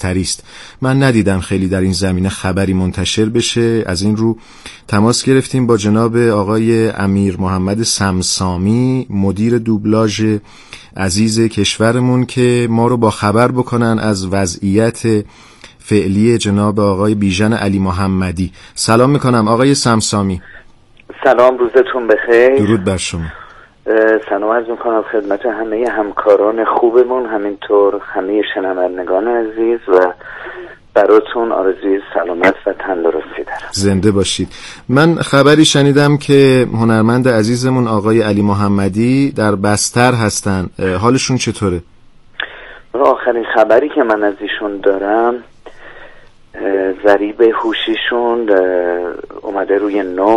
بستری است. من ندیدم خیلی در این زمینه خبری منتشر بشه. از این رو تماس گرفتیم با جناب آقای امیر محمد سمسامی، مدیر دوبلاژ عزیز کشورمون، که ما رو با خبر بکنن از وضعیت فعلی جناب آقای بیژن علی محمدی. سلام میکنم آقای سمسامی. سلام، روزتون بخیر. درود بر شما. سلام عرض میکنم خدمت همه همکاران خوبمون، همینطور همه شنوندگان عزیز و براتون آرزوی سلامت و تندرستی دارم. زنده باشید. من خبری شنیدم که هنرمند عزیزمون آقای علی محمدی در بستر هستن. حالشون چطوره؟ آخرین خبری که من از ایشون دارم، ضریب هوشیشون اومده روی 9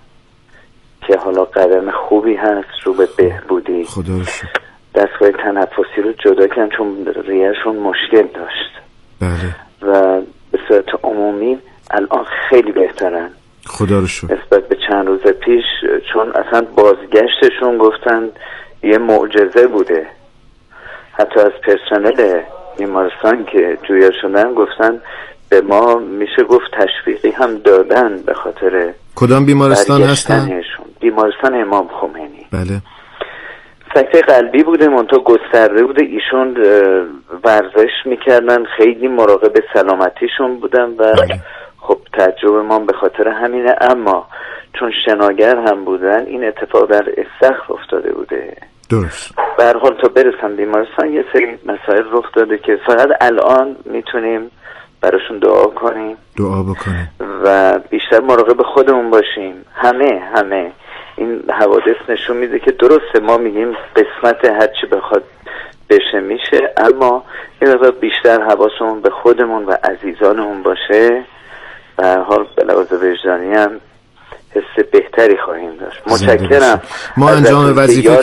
که حالا قدم خوبی هست رو به بهبودی. خدا رو شکر. دستگاه تنفسی رو جدا کردن چون ریهشون مشکل داشت. بله. و به صورت عمومی الان خیلی بهترن. خدا رو شکر. نسبت به چند روز پیش، چون اصلا بازگشتشون گفتن یه معجزه بوده. حتی از پرسنل بیمارستان که جویا شدن گفتن به ما میشه گفت تشویقی هم دادن به خاطر کدام بیمارستان هستن؟ بیمارستان امام خمینی. بله. سکته قلبی بوده، منتها گسترده بوده. ایشون ورزش میکردن، خیلی مراقب سلامتیشون بودن و خب تعجب ما به خاطر همینه. اما چون شناگر هم بودن این اتفاق در استخر افتاده بوده. درست. به هر حال تا برسن بیمارستان یه سری مسائل رخ داده که فقط الان میتونیم براشون دعا کنیم، دعا بکنیم و بیشتر مراقب خودمون باشیم. همه این حوادث نشون میده که درسته ما میگیم قسمت هرچی بخواد بشه میشه، اما این مقدار بیشتر حواسمون به خودمون و عزیزانمون باشه. به هر حال به لحاظ وجدانی هم حس بهتری خواهیم داشت. متشکرم. ما انجام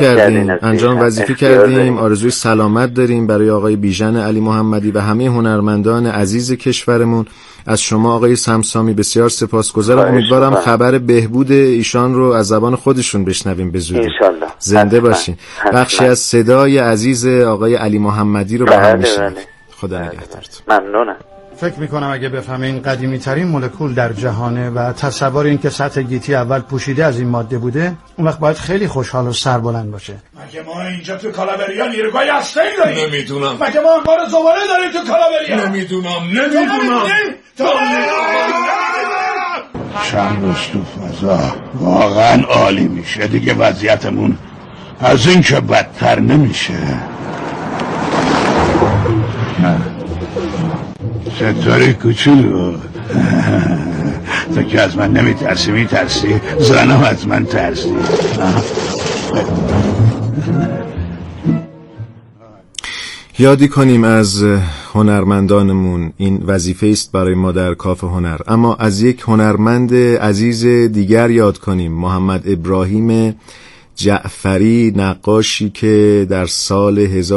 وظیفه کردیم. آرزوی سلامت داریم برای آقای بیژن علی محمدی و همه هنرمندان عزیز کشورمون. از شما آقای سمسامی بسیار سپاسگزارم. امیدوارم خبر بهبود ایشان رو از زبان خودشون بشنویم به زودی. انشالله. زنده باشین. بخشی از صدای عزیز آقای علی محمدی رو با هم بشنویم. خدا نگهدارتون. ممنونم. فکر میکنم اگه بفهمه این قدیمی ترین مولکول در جهانه و تصور این که سطح گیتی اول پوشیده از این ماده بوده، اون وقت باید خیلی خوشحال و سربلند باشه. مگه ما اینجا تو کالابریا نیروگاه هسته‌ای داریم؟ نمیدونم. مگه ما انبار زباله داریم تو کالابریا؟ نمیدونم. چند روز تو فضا واقعا عالی میشه دیگه. وضعیتمون از این که بدتر نمیشه. ستاره کوچولو، تو که از من میترسی زنم از من ترسی. یادی کنیم از هنرمندانمون. این وظیفه است برای ما در کاف هنر. اما از یک هنرمند عزیز دیگر یاد کنیم، محمد ابراهیم جعفری، نقاشی که در سال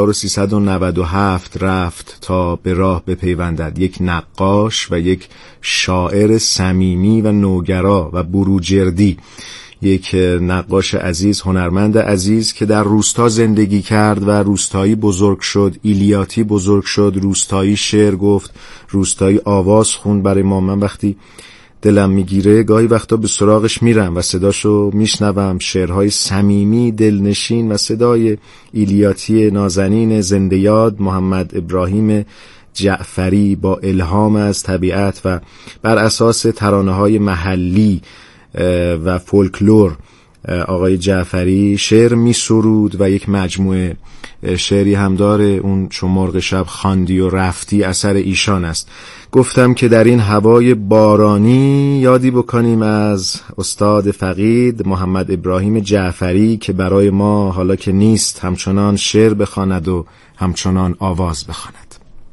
1397 رفت تا به راه بپیوندد. یک نقاش و یک شاعر صمیمی و نوگرا و بروجردی. یک نقاش عزیز، هنرمند عزیز که در روستا زندگی کرد و روستایی بزرگ شد، ایلیاتی بزرگ شد، روستایی شعر گفت، روستایی آواز خوند برای ما. من وقتی دلم میگیره گاهی وقتا به سراغش میرم و صداشو میشنوم. شعرهای صمیمی، دلنشین و صدای ایلیاتی نازنین زنده یاد محمد ابراهیم جعفری با الهام از طبیعت و بر اساس ترانه‌های محلی و فولکلور آقای جعفری شعر می سرود و یک مجموعه شعری هم داره. اون چون مرغ شب خواندی و رفتی اثر ایشان است. گفتم که در این هوای بارانی یادی بکنیم از استاد فقید محمد ابراهیم جعفری که برای ما حالا که نیست همچنان شعر بخواند و همچنان آواز بخواند.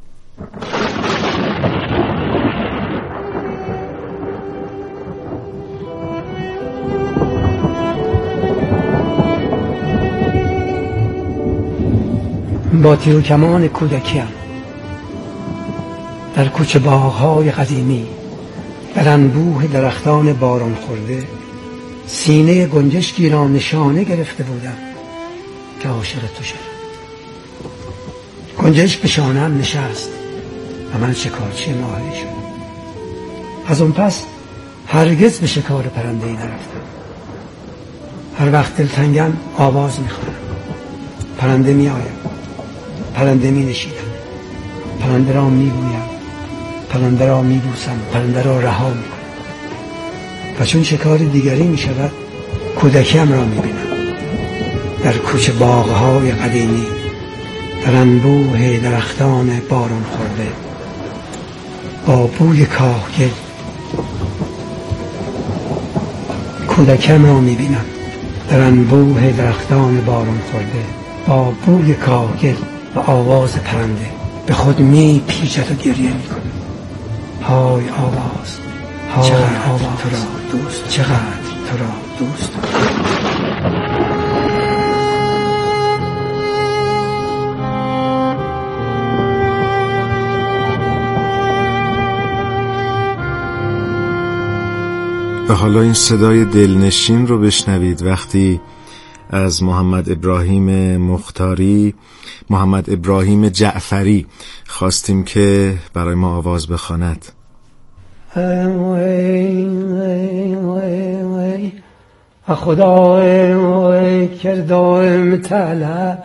با تیر و کمان کودکیم در کوچه باغ‌های قدیمی، در انبوه درختان باران خورده، سینه گنجشکی را نشانه گرفته بودم که عاشق تو شدم. گنجشک به شانه‌ام نشست، و من شکارچی ماهری شدم. از اون پس هرگز به شکار پرنده‌ای نرفتم. هر وقت دلتنگم آواز میخوانم، پرنده میآید، پرنده مینشینم، پرنده را میبویم، پرنده را میبوسم، پرنده را رها میکنم و چون شکار دیگری میشود کودکیم را میبینم در کوچه باغهای قدیمی، در انبوه درختان باران خورده، با بوی کاهگل. کودکیم را میبینم در انبوه درختان باران خورده، با بوی کاهگل و آواز پرنده به خود میپیچد و گریه میکنه. های آواز، چقدر آواز تو را دوست، چقدر تو را دوست دارم. و حالا این صدای دلنشین رو بشنوید وقتی از محمد ابراهیم جعفری خواستیم که برای ما آواز بخواند. خدای کردم طلب،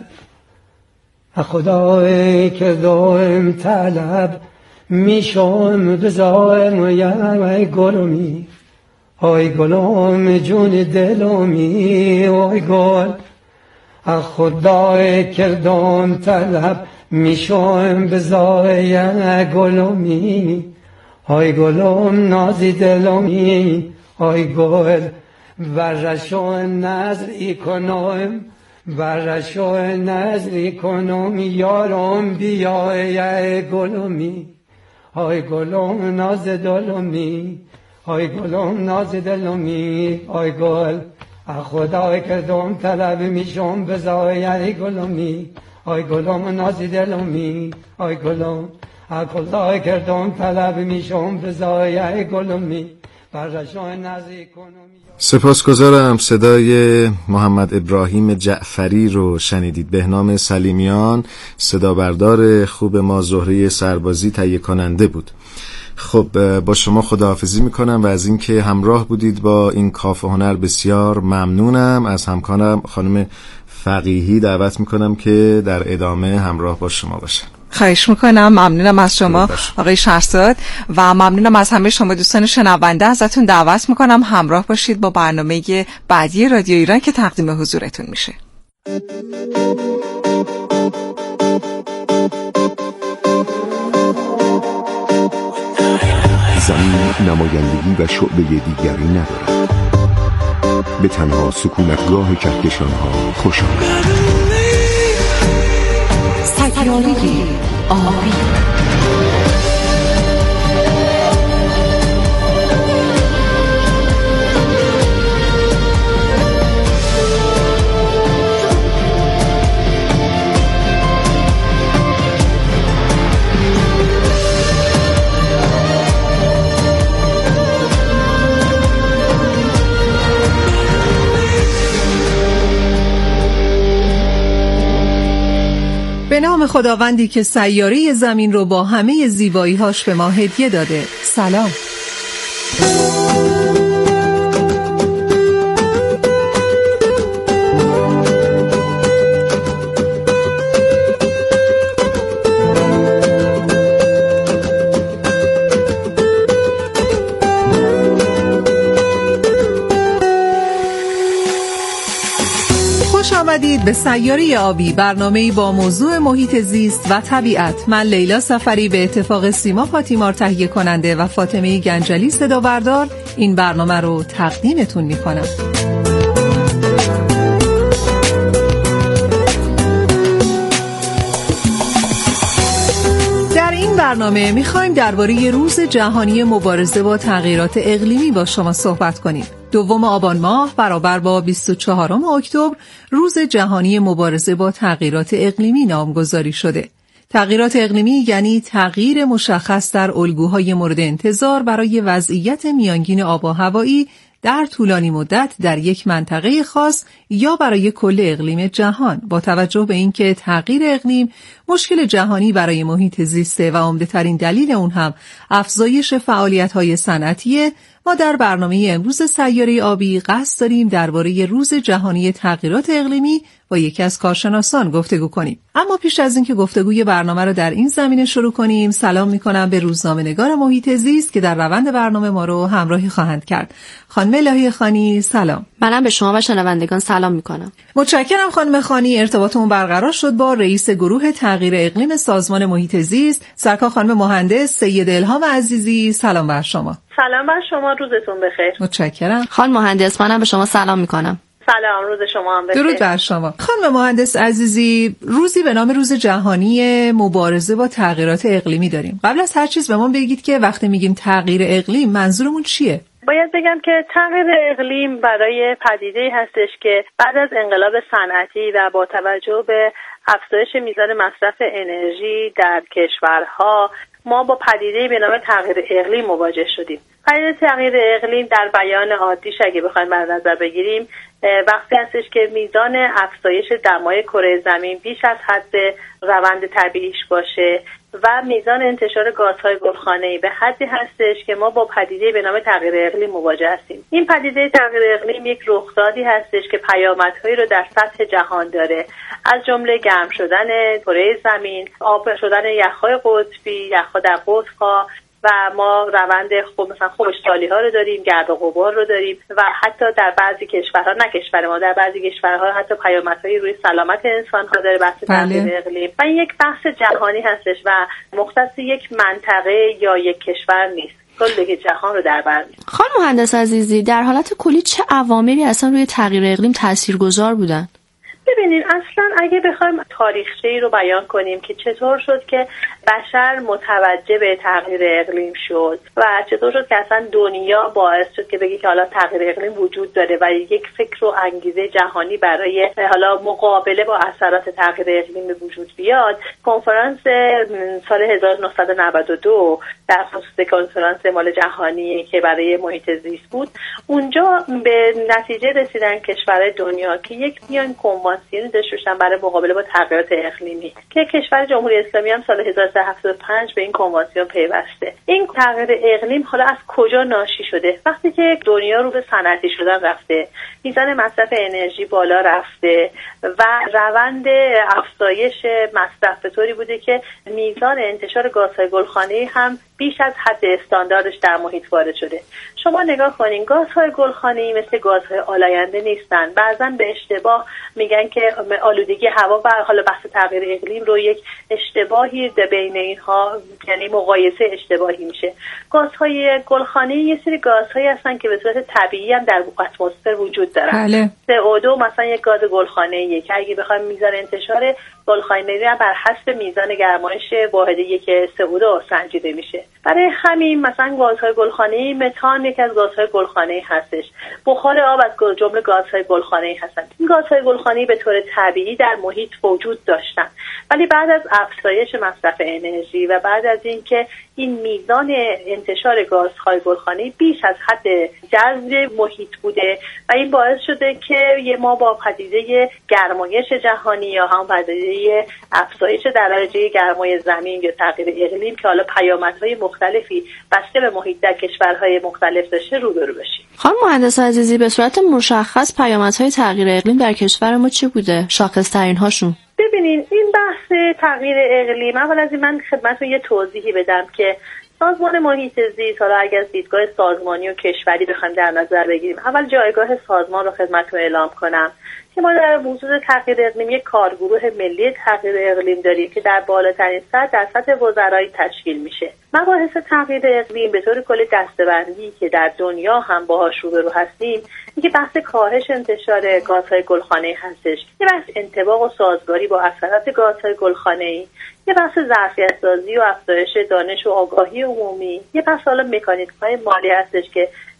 خدای کردم طلب، میشم بزایم یه گلمی، آی گلم جون دلمی، آی گل. خدای کردم طلب، میشم بزایم گلمی، آی گلم نازی دلمی، آی گل. ورشو نظری کنم، ورشو نظری کنم، یارم بیای گلمی، آی گلم ناز دلمی، آی گلم ناز دلمی، آی گل. خدای کردم طلب، میشم بزای گلمی، آی گلم ناز دلمی، آی گلم. خدای کردم طلب، میشم بزای گلمی، برشان نازی کنم. سپاسگزارم. صدای محمد ابراهیم جعفری رو شنیدید. بهنام سلیمیان صدا بردار خوب ما، زهره سربازی تهیه کننده بود. خب با شما خداحافظی میکنم و از اینکه همراه بودید با این کافه هنر بسیار ممنونم. از همکارم خانم فقیهی دعوت میکنم که در ادامه همراه با شما باشن. خواهش میکنم. ممنونم از شما آقای شهرزاد و ممنونم از همه شما دوستان شنونده. ازتون دعوت میکنم همراه باشید با برنامه بعدی رادیو ایران که تقدیم حضورتون میشه. زمین نمایندگی و شعبه دیگری ندارد، به تنها سکونتگاه کهکشان‌ها خوش آمد. سیاره آبی. به نام خداوندی که سیاره زمین رو با همه زیبایی‌هاش به ما هدیه داده. سلام. به سیاره آبی، برنامه‌ای با موضوع محیط زیست و طبیعت. من لیلا سفری به اتفاق سیما فاطیمار تهیه کننده و فاطمه گنجلی صدا بردار این برنامه رو تقدیمتون می‌کنم. در این برنامه می‌خوایم درباره روز جهانی مبارزه با تغییرات اقلیمی با شما صحبت کنیم. 2 آبان ماه برابر با 24 اکتبر روز جهانی مبارزه با تغییرات اقلیمی نامگذاری شده. تغییرات اقلیمی یعنی تغییر مشخص در الگوهای مورد انتظار برای وضعیت میانگین آب و هوایی در طولانی مدت در یک منطقه خاص یا برای کل اقلیم جهان، با توجه به اینکه تغییر اقلیم مشکل جهانی برای محیط زیسته و عمده‌ترین دلیل اون هم افزایش فعالیت‌های صنعتیه. ما در برنامه امروز سیاره آبی قصد داریم درباره روز جهانی تغییرات اقلیمی با یکی از کارشناسان گفتگو کنیم. اما پیش از اینکه گفتگوی برنامه رو در این زمینه شروع کنیم، سلام می‌کنم به روزنامه‌نگار محیط زیست که در روند برنامه ما رو همراهی خواهند کرد. خانم الهی خانی، سلام. منم به شما و شنوندگان سلام می‌کنم. متشکرم خانم خانی. ارتباطمون برقرار شد با رئیس گروه تغییر اقلیم سازمان محیط زیست، سرکار خانم مهندس سید الهام عزیزی. سلام بر شما. سلام بر شما، روزتون بخیر. متشکرم. خانم مهندس، منم به شما سلام می‌کنم. سلام، روز شما هم بخیر. درود بر شما. خانم مهندس عزیزی، روزی به نام روز جهانی مبارزه با تغییرات اقلیمی داریم. قبل از هر چیز به ما بگید که وقتی میگیم تغییر اقلیم منظورمون چیه؟ باید بگم که تغییر اقلیم برای پدیده‌ای هستش که بعد از انقلاب صنعتی و با توجه به افزایش میزان مصرف انرژی در کشورها ما با پدیده‌ای به نام تغییر اقلیم مواجه شدیم. پدیده تغییر اقلیم در بیان عادیش اگه بخوایم در نظر بگیریم وقتی هستش که میزان افزایش دمای کره زمین بیش از حد روند طبیعیش باشه و میزان انتشار گازهای گلخانه‌ای به حدی هستش که ما با پدیده به نام تغییر اقلیم مواجه هستیم. این پدیده تغییر اقلیم یک رخدادی هستش که پیامدهایی رو در سطح جهان داره، از جمله گرم شدن کره زمین، آب شدن یخ‌های قطبی، یخ‌ها در قطب‌ها و ما روند مثلا خشکسالی ها رو داریم، گرد و غبار رو داریم و حتی در بعضی کشورها، نه کشور ما، در بعضی کشورها حتی پیامدهایی روی سلامت انسان ها داره بحث تغییر اقلیم و این یک بحث جهانی هستش و مختص یک منطقه یا یک کشور نیست، کل جهان رو در بر می‌گیره. خانم مهندس عزیزی، در حالت کلی چه عواملی اصلا روی تغییر اقلیم تاثیرگذار بودن؟ ببینید، اصلا اگه بخوایم تاریخچه‌ای رو بیان کنیم که چطور شد که بشر متوجه به تغییر اقلیم شد و چطور شد که اصلا دنیا باعث شد که بگی که حالا تغییر اقلیم وجود داره و یک فکر و انگیزه جهانی برای حالا مقابله با اثرات تغییر اقلیم به وجود بیاد. کنفرانس سال 1992 در خصوص کنفرانس مال جهانی که برای محیط زیست بود، اونجا به نتیجه رسیدن کشورهای دنیا که یک میان کنوانسیونی داشتن برای مقابله با تغییرات اقلیمی که کشور جمهوری اسلامی هم سال 1375 به این کنوانسیون پیوسته. این تغییر اقلیم حالا از کجا ناشی شده؟ وقتی که دنیا رو به صنعتی شدن رفته، میزان مصرف انرژی بالا رفته و روند افزایش مصرف به طوری بوده که میزان انتشار گازهای گلخانه‌ای هم بیش از حد استانداردش در محیط وارد شده. شما نگاه کنین، گازهای گلخانه‌ای مثل گازهای آلاینده نیستن. بعضا به اشتباه میگن که آلودگی هوا و حالا بحث تغییر اقلیم رو یک اشتباهی بین اینها، یعنی مقایسه اشتباهی میشه. گازهای گلخانه‌ای یه سری گازهایی هستن که به صورت طبیعی هم در اتمسفر وجود دارن. بله. CO2 مثلا یک گاز گلخانه‌ایه که اگه بخوایم میزان انتشار گلخانه‌ای رو بر حسب میزان گرمایش واحد یک CO2 سنجیده میشه. برای همین مثلا گازهای گلخانه‌ای، متان یک از گازهای گلخانه‌ای هستش. بخار آب از جمله گازهای گلخانه‌ای هستند. این گازهای گلخانه‌ای به طور طبیعی در محیط وجود داشتن، ولی بعد از افزایش مصرف انرژی و بعد از اینکه این میزان انتشار گازهای گلخانه‌ای بیش از حد جذب محیط بوده و این باعث شده که ما با پدیده گرمایش جهانی یا هم پدیده افزایش درجه گرمای زمین یا تغییر اقلیم که حالا پیامدهای مختلفی بسته به محیط در کشورهای مختلف داشته روبرو بشیم. خانم مهندس عزیزی، به صورت مشخص پیامدهای تغییر اقلیم در کشور ما چه بوده؟ شاخص‌ترین هاشون؟ ببینین، این بحث تغییر اقلیم، اول از این من خدمتتون یه توضیحی بدم که سازمان محیط زیست، حالا اگر از دیدگاه سازمانی و کشوری بخوایم در نظر بگیریم، اول جایگاه سازمان رو خدمتتون اعلام کنم که ما در موضوع تغییر اقلیم یک کارگروه ملی تغییر اقلیم داریم که در بالاترین سطح در سطح وزرایی تشکیل میشه. مباحث تغییر اقلیم به طور کلی دسته‌بندی که در دنیا هم باهاش روبرو هستیم، اینکه بحث کاهش انتشار گازهای گلخانه‌ای هستش، یه بحث انطباق و سازگاری با اثرات گازهای گلخانه‌ای، یه بحث ظرفیت‌سازی و افزایش دانش و آگاهی عمومی، یه بحث حالا مکانیزم‌های مالی هستش که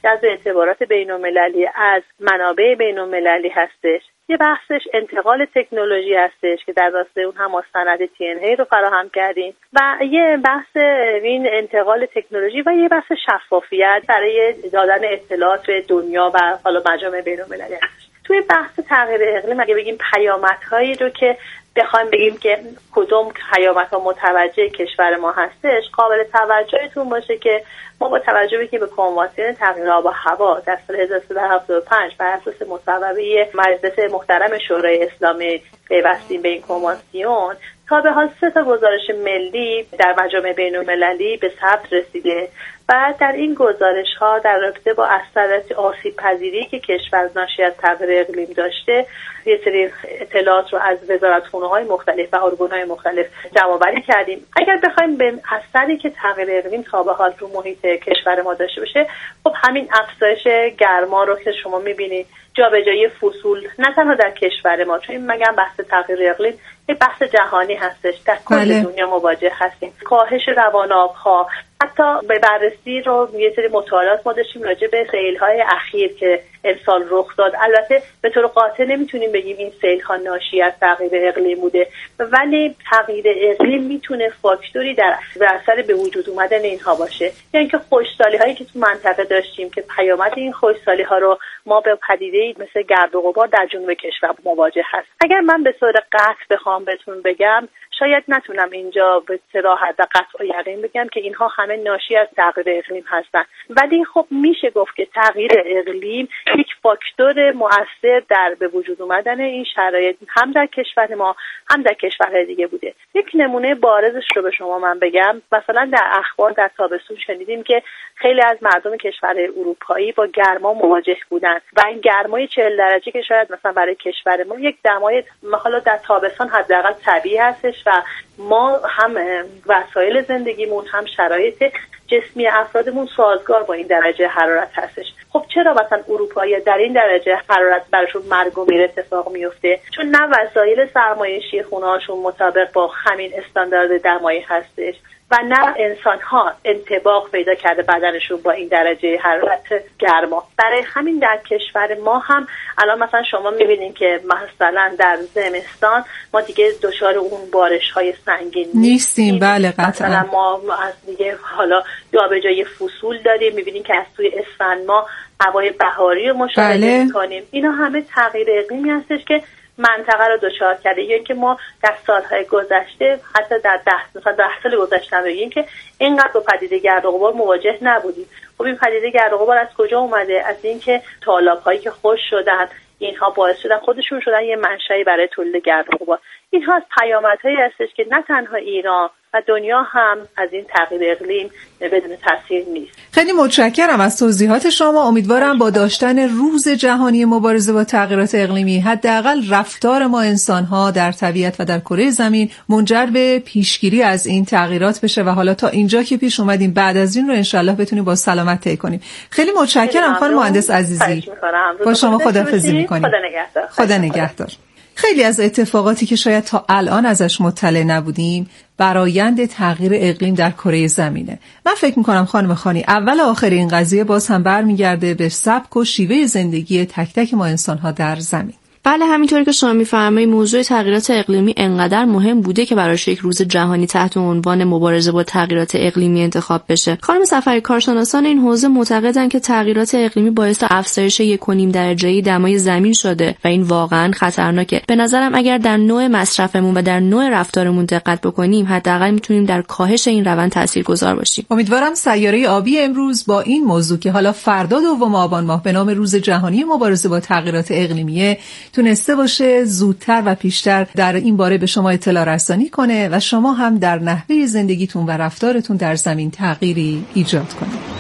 جذب اعتبارات بین‌المللی از منابع بین‌المللی هستش. یه بحثش انتقال تکنولوژی هستش که در راسته اون هم ما سند TNA رو فراهم کردیم و یه بحث این انتقال تکنولوژی و یه بحث شفافیت برای دادن اطلاعات به دنیا و حالا مجامع بین‌المللی هستش. توی بحث تغییر اقلیم اگه بگیم پیامدهایی رو که بخوایم بگیم که کدوم پیامدها متوجه کشور ما هستش، قابل توجهتون باشه که ما با توجه به کنوانسیون تغییر آب و هوا در سال 1375 بر اساس مصوبه مجلس محترم شورای اسلامی پیوستیم به این کنوانسیون، تا به حال 3 گزارش ملی در مجامع بین‌المللی به ثبت رسیده و در این گزارش‌ها در رابطه با اثرات آسیب‌پذیری که کشور ناشی از تغییر اقلیم داشته یه سری اطلاعات رو از وزارتخونه‌های مختلف و ارگان‌های مختلف جمع‌آوری کردیم. اگر بخوایم به اثری که تغییر اقلیم تا به حال رو محیط کشور ما داشته باشه، خب همین افزایش گرما رو که شما می‌بینید، جابجایی فصول نه تنها در کشور ما، چون مگم بحث تغییر اقلیم یه بحث جهانی هستش، در کل دنیا مواجه هستیم. کاهش روان آب‌ها، حتی به بررسی رو یه سری مطالعات ما داشتیم راجع به سیل‌های اخیر که امسال رخ داد. البته به طور قاطع نمیتونیم بگیم این سیل‌ها ناشی از تغییر اقلیم بوده، ولی تغییر اقلیم میتونه فاکتوری در اثر به وجود اومدن اینها باشه. یعنی که خشکسالی‌هایی که تو منطقه داشتیم که پیامد این خشکسالی‌ها رو ما به پدیده‌ای مثل گرد و غبار در جنوب کشور مواجه هست. اگر من به طور قطع بخوام بهتون بگم، شاید نتونم اینجا به صراحت و قطع و یقین بگم که اینها همه ناشی از تغییر اقلیم هستن، ولی خب میشه گفت که تغییر اقلیم یک فاکتور مؤثر در به وجود اومدن این شرایط هم در کشور ما هم در کشورهای دیگه بوده. یک نمونه بارزش رو به شما من بگم، مثلا در اخبار در تابستون شنیدیم که خیلی از مردم کشورهای اروپایی با گرما مواجه بودن و این گرمای 40 درجه که شاید مثلا برای کشور ما یک دمای حالا در تابستان حداقل طبیعی هستش و ما هم وسایل زندگیمون هم شرایط جسمی افرادمون سازگار با این درجه حرارت هستش. خب چرا مثلا اروپایی در این درجه حرارت براشون مرگ و میر اتفاق میفته؟ چون نه وسایل سرمایشی خونه‌هاشون مطابق با همین استاندارد دمایی هستش و نه انسان‌ها انطباق پیدا کرده بدنشون با این درجه حرارت گرما. برای همین در کشور ما هم الان مثلا شما می‌بینید که مثلا در زمستان ما دیگه دچار اون بارش‌های سنگین نیستیم. بله قطعا. مثلا ما از دیگه حالا جابجایی فصول داریم، می‌بینید که از توی اسفند ما هوای بهاری رو مشاهده می‌کنیم. اینا همه تغییر اقلیمی هستش که منطقه رو دچار کرده. یا اینکه ما در سالهای گذشته، حتی در 10 سال گذشته بگیم که اینقدر با پدیده گرد و غبار مواجه نبودیم. خب این پدیده گرد و غبار از کجا اومده؟ از اینکه تالاب‌هایی که خشک شدن، اینها باعث شدن خودشون شدن یه منشأی برای تولید گرد و غبار. اینها از پیامدهایی هستش که نه تنها ایران و دنیا هم از این تغییر اقلیم بدون تاثیر نیست. خیلی متشکرم از توضیحات شما. امیدوارم با داشتن روز جهانی مبارزه با تغییرات اقلیمی حداقل رفتار ما انسان‌ها در طبیعت و در کره زمین منجر به پیشگیری از این تغییرات بشه و حالا تا اینجا که پیش اومدیم بعد از این رو انشالله بتونیم با سلامت طی کنیم. خیلی متشکرم خانم مهندس عزیزی. با شما خداحافظی می‌کنیم. خدا نگهدار. خیلی از اتفاقاتی که شاید تا الان ازش مطلع نبودیم برآیند تغییر اقلیم در کره زمینه. من فکر میکنم خانم خانی اول آخر این قضیه باز هم برمیگرده به سبک و شیوه زندگی تک تک ما انسان‌ها در زمین. بله همینطوری که شما می‌فرمایید موضوع تغییرات اقلیمی انقدر مهم بوده که براش یک روز جهانی تحت عنوان مبارزه با تغییرات اقلیمی انتخاب بشه. خانم سفری، کارشناسان این حوزه معتقدند که تغییرات اقلیمی باعث افزایش 1.5 درجه دمای زمین شده و این واقعاً خطرناکه. به نظرم اگر در نوع مصرفمون و در نوع رفتارمون دقت بکنیم حداقل میتونیم در کاهش این روند تاثیرگذار باشیم. امیدوارم سیاره آبی امروز با این موضوع که حالا فردا 2 آبان ماه به نام روز جهانی مبارزه با تغییرات اقلیمی تونسته باشه زودتر و پیشتر در این باره به شما اطلاع رسانی کنه و شما هم در نحوه زندگیتون و رفتارتون در زمین تغییری ایجاد کنید.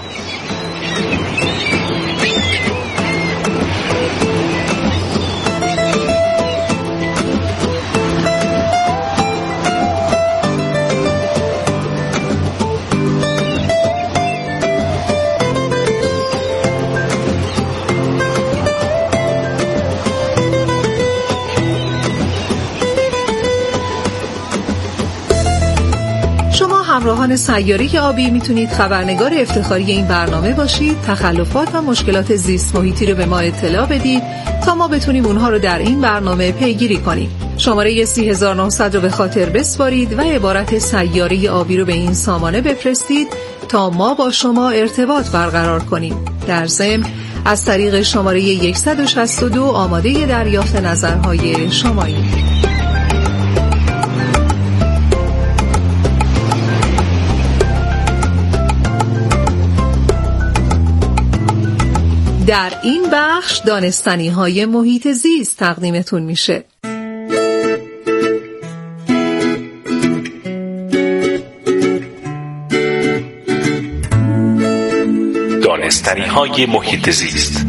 همراهان سیاره آبی میتونید خبرنگار افتخاری این برنامه باشید. تخلفات و مشکلات زیست محیطی رو به ما اطلاع بدید تا ما بتونیم اونها رو در این برنامه پیگیری کنیم. شماره 30900 رو به خاطر بسپارید و عبارت سیاره آبی رو به این سامانه بفرستید تا ما با شما ارتباط برقرار کنیم. در ضمن از طریق شماره 162 آماده دریافت نظرهای شمایید. در این بخش دانستنی‌های محیط زیست تقدیمتون میشه. دانستنی‌های محیط زیست.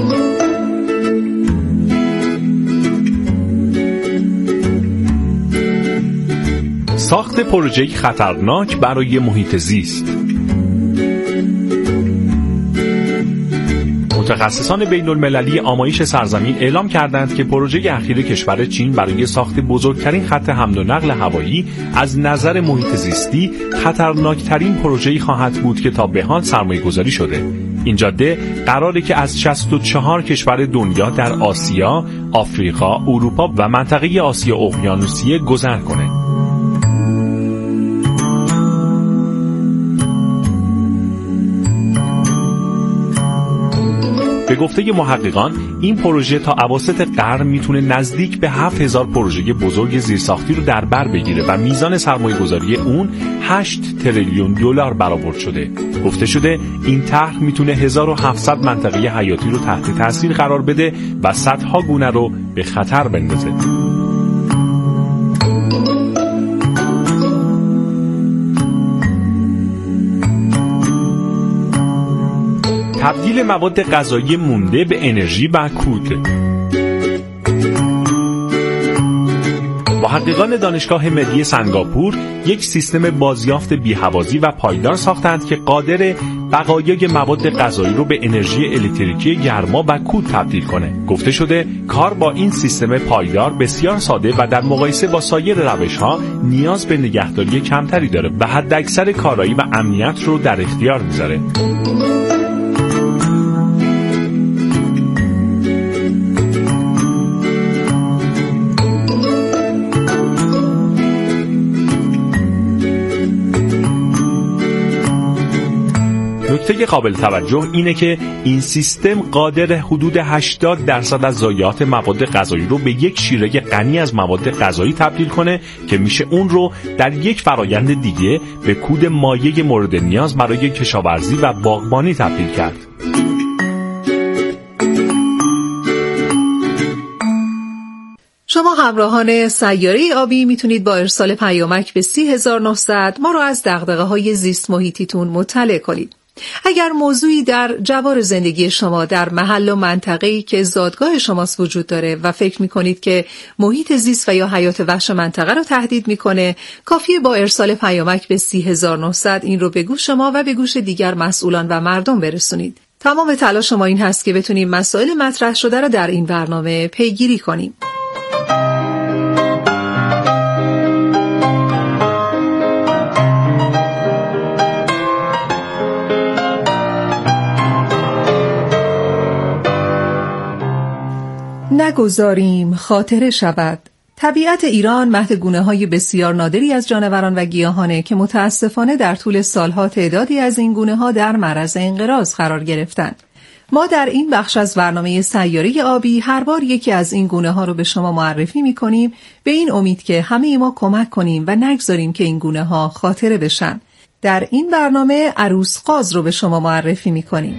ساخت پروژه‌ای خطرناک برای محیط زیست. متخصصان بین‌المللی آمایش سرزمین اعلام کردند که پروژه اخیر کشور چین برای ساخت بزرگترین خط حمل و نقل هوایی از نظر محیط زیستی خطرناکترین پروژه‌ای خواهد بود که تا به حال سرمایه‌گذاری شده. این جاده قراره که از 64 کشور دنیا در آسیا، آفریقا، اروپا و منطقه آسیا اقیانوسیه گذر کنه. به گفته محققان این پروژه تا اواسط قرن میتونه نزدیک به 7000 پروژه بزرگ زیرساختی رو در بر بگیره و میزان سرمایه‌گذاری اون 8 تریلیون دلار برآورد شده. گفته شده این طرح میتونه 1700 منطقه حیاتی رو تحت تاثیر قرار بده و صدها گونه رو به خطر بندازه. تبدیل مواد غذایی مونده به انرژی و کود. محققان دانشگاه ملی سنگاپور یک سیستم بازیافت بی‌هوازی و پایدار ساختند که قادر بقایای مواد غذایی رو به انرژی الکتریکی گرما و کود تبدیل کنه. گفته شده کار با این سیستم پایدار بسیار ساده و در مقایسه با سایر روش‌ها نیاز به نگهداری کمتری داره و حداکثر کارایی و امنیت رو در اختیار میذاره. نکته قابل توجه اینه که این سیستم قادر حدود 80% از ضایعات مواد غذایی رو به یک شیره غنی از مواد غذایی تبدیل کنه که میشه اون رو در یک فرایند دیگه به کود مایع مورد نیاز برای کشاورزی و باغبانی تبدیل کرد. شما همراهان سیاره آبی میتونید با ارسال پیامک به 30900 ما رو از دغدغه‌های زیست محیطیتون مطلع کنید. اگر موضوعی در جوار زندگی شما در محل و منطقه‌ای که زادگاه شماست وجود داره و فکر می‌کنید که محیط زیست و یا حیات وحش منطقه رو تهدید می‌کنه، کافیه با ارسال پیامک به 30900 این رو به گوش ما و به گوش دیگر مسئولان و مردم برسونید. تمام تلاش ما این هست که بتونیم مسائل مطرح شده رو در این برنامه پیگیری کنیم. نگذاریم خاطره شود. طبیعت ایران مهد گونه‌های بسیار نادری از جانوران و گیاهانه که متاسفانه در طول سالها تعدادی از این گونه‌ها در معرض انقراض قرار گرفتند. ما در این بخش از برنامه سیاره آبی هر بار یکی از این گونه‌ها رو به شما معرفی می‌کنیم به این امید که همه ما کمک کنیم و نگذاریم که این گونه‌ها خاطره بشن. در این برنامه عروسقاز رو به شما معرفی می‌کنیم.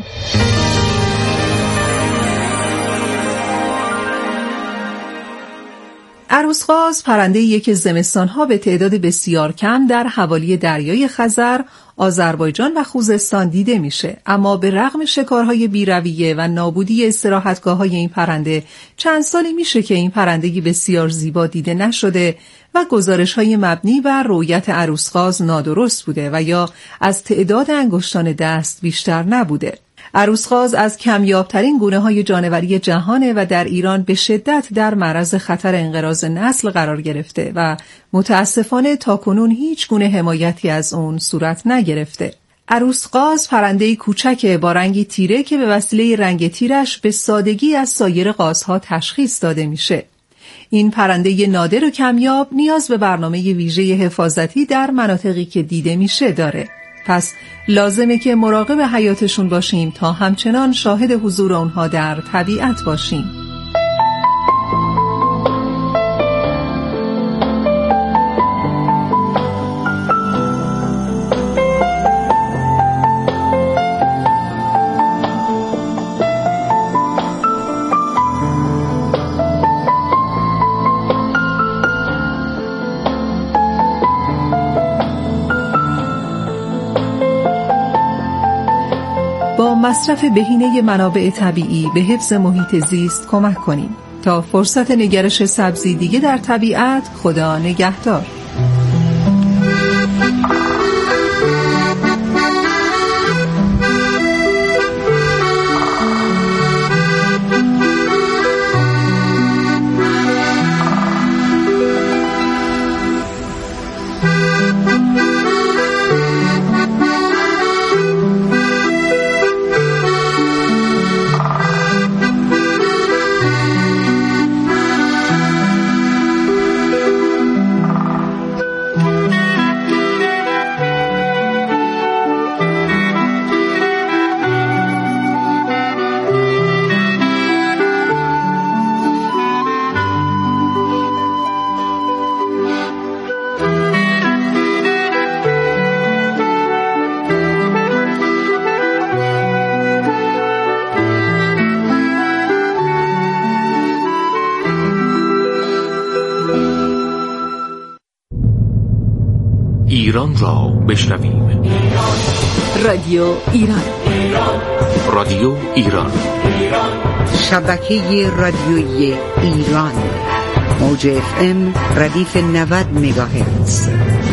عروسقاز پرنده‌ایه که زمستان‌ها به تعداد بسیار کم در حوالی دریای خزر، آذربایجان و خوزستان دیده میشه، اما به رغم شکارهای بی‌رویه و نابودی استراحتگاه‌های این پرنده چند سالی میشه که این پرندگی بسیار زیبا دیده نشده و گزارش‌های مبنی بر رؤیت عروسقاز نادرست بوده و یا از تعداد انگشتان دست بیشتر نبوده. عروسخاز از کمیابترین گونه‌های جانوری جهانه و در ایران به شدت در معرض خطر انقراض نسل قرار گرفته و متاسفانه تاکنون هیچ گونه حمایتی از اون صورت نگرفته. عروسقاز پرنده‌ای کوچک با رنگی تیره که به وسیله رنگ تیرش به سادگی از سایر قازها تشخیص داده میشه. این پرنده نادر و کمیاب نیاز به برنامه ویژه حفاظتی در مناطقی که دیده میشه داره. پس لازمه که مراقب حیاتشون باشیم تا همچنان شاهد حضور اونها در طبیعت باشیم. با مصرف بهینه منابع طبیعی به حفظ محیط زیست کمک کنیم. تا فرصت نگرش سبزی دیگه در طبیعت، خدا نگهدار. ایران را بشنویم. رادیو ایران. رادیو ایران. شبکه رادیویی ایران. موج FM ردیف 90 مگاهرتز.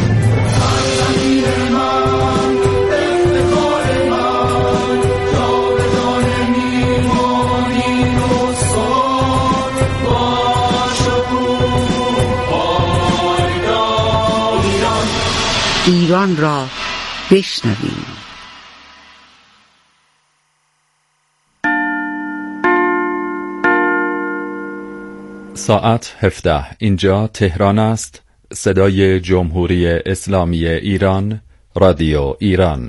ایران را بشنویم. ساعت 17. اینجا تهران است. صدای جمهوری اسلامی ایران، رادیو ایران.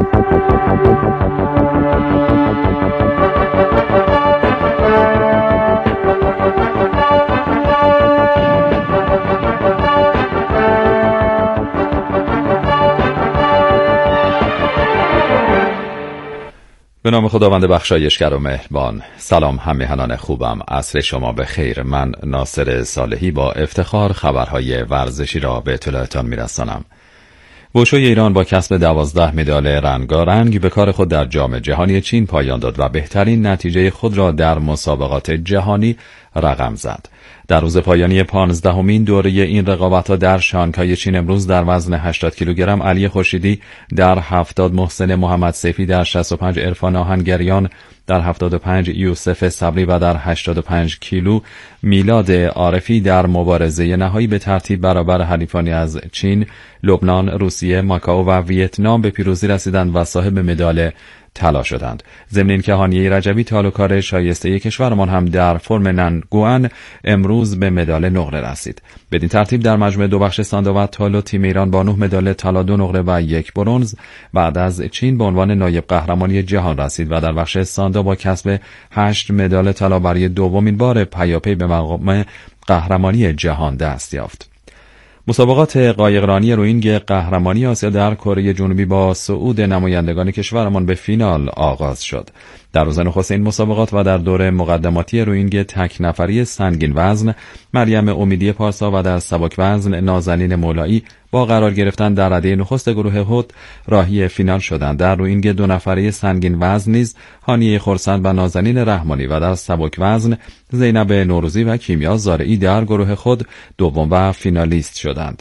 به نام خداوند بخشایشگر و مهربان. سلام همراهان خوبم، عصر شما به خیر. من ناصر صالحی با افتخار خبرهای ورزشی را به اطلاعتان میرسانم. وشوی ایران با کسب 12 مدال رنگارنگ به کار خود در جام جهانی چین پایان داد و بهترین نتیجه خود را در مسابقات جهانی رقم زد. در روز پایانی 15مین دوره این رقابت‌ها در شانگهای چین امروز در وزن 80 کیلوگرم علی خورشیدی در 70، محسن محمد سیفی در 65، عرفان آهنگریان در 75، یوسف صبری و در 85 کیلو میلاد عارفی در مبارزه نهایی به ترتیب برابر حریفانی از چین، لبنان، روسیه، ماکائو و ویتنام به پیروزی رسیدند و صاحب مدال طلا شدند. ضمن اینکه هانیه رجبی تالوکار شایسته کشورمان هم در فرم ننگوان امروز به مدال نقره رسید. بدین ترتیب در مجموعه 2 بخش ساندو و تالو تیم ایران با 9 مدال طلا، 2 نقره و 1 برنز بعد از چین به عنوان نایب قهرمانی جهان رسید و در بخش ساندو با کسب 8 مدال طلا برای دومین بار پیاپی به مقام قهرمانی جهان دست یافت. مسابقات قایقرانی روینگ قهرمانی آسیا در کره جنوبی با صعود نمایندگان کشورمان به فینال آغاز شد. در روز نخست این مسابقات و در دور مقدماتی روینگ تک نفری سنگین وزن، مریم امیدی پارسا و در سبک وزن نازنین مولایی با قرار گرفتن در رده نخست گروه هود راهی فینال شدند. در روینگ 2 نفره سنگین وزن نیز هانیه خرسند و نازنین رحمانی و در سبک وزن زینب نوروزی و کیمیا زارعی در گروه خود دوم و فینالیست شدند.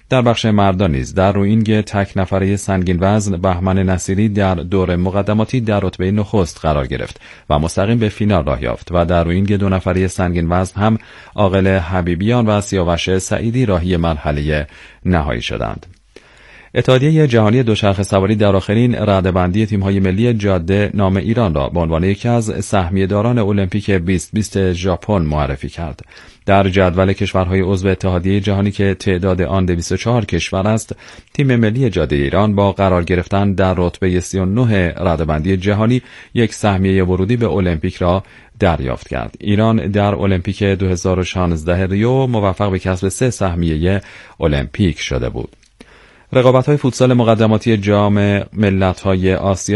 در بخش مردان نیز در روینگ تک نفره سنگین وزن بهمن نصیری در دور مقدماتی در رتبه نخست قرار گرفت و مستقیم به فینال راه یافت و در روینگ دو نفره سنگین وزن هم عاقل حبیبیان و سیاوش سعیدی راهی مرحله نهایی شدند. اتحادیه جهانی دوچرخه سواری در آخرین رده‌بندی تیم‌های ملی جاده نام ایران را به عنوان یکی از سهمیه‌داران المپیک 2020 ژاپن معرفی کرد. در جدول کشورهای عضو اتحادیه جهانی که تعداد آن 204 کشور است، تیم ملی جاده ایران با قرار گرفتن در رتبه 39 رده‌بندی جهانی یک سهمیه ورودی به المپیک را دریافت کرد. ایران در المپیک 2016 ریو موفق به کسب 3 سهمیه المپیک شده بود. رقابت‌های فوتسال مقدماتی جام ملت‌های آسیا